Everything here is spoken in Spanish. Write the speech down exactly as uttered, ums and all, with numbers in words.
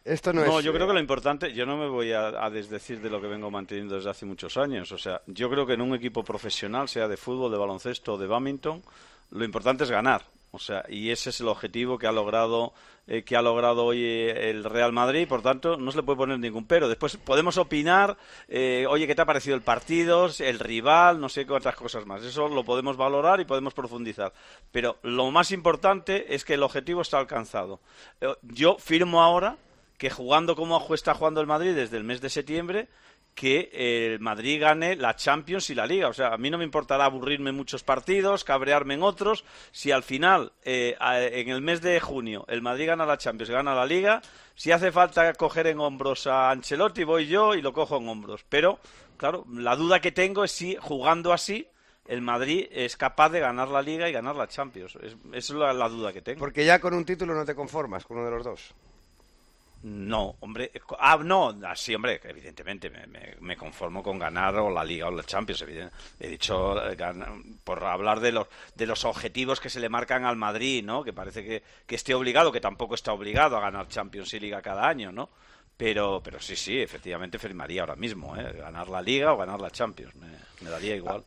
Esto no, No, es... yo creo eh, que lo importante, yo no me voy a, a desdecir de lo que vengo manteniendo desde hace muchos años. O sea, yo creo que en un equipo profesional, sea de fútbol, de baloncesto o de bádminton, lo importante es ganar. O sea, y ese es el objetivo que ha logrado eh, que ha logrado hoy eh, el Real Madrid. Por tanto, no se le puede poner ningún pero. Después podemos opinar, eh, oye, ¿qué te ha parecido el partido? El rival, no sé qué otras cosas más. Eso lo podemos valorar y podemos profundizar. Pero lo más importante es que el objetivo está alcanzado. Eh, Yo firmo ahora que jugando como está jugando el Madrid desde el mes de septiembre, que el Madrid gane la Champions y la Liga. O sea, a mí no me importará aburrirme en muchos partidos, cabrearme en otros. Si al final, eh, en el mes de junio, el Madrid gana la Champions y gana la Liga, si hace falta coger en hombros a Ancelotti, voy yo y lo cojo en hombros. Pero, claro, la duda que tengo es si jugando así el Madrid es capaz de ganar la Liga y ganar la Champions. Es, esa es la, la duda que tengo. Porque ya con un título no te conformas, con uno de los dos. No, hombre. Ah, no, sí, hombre, evidentemente me, me, me conformo con ganar o la Liga o la Champions. He dicho, por hablar de los, de los objetivos que se le marcan al Madrid, ¿no? Que parece que, que esté obligado, que tampoco está obligado a ganar Champions y Liga cada año, ¿no? Pero, pero sí, sí, efectivamente firmaría ahora mismo, ¿eh? Ganar la Liga o ganar la Champions, me, me daría igual.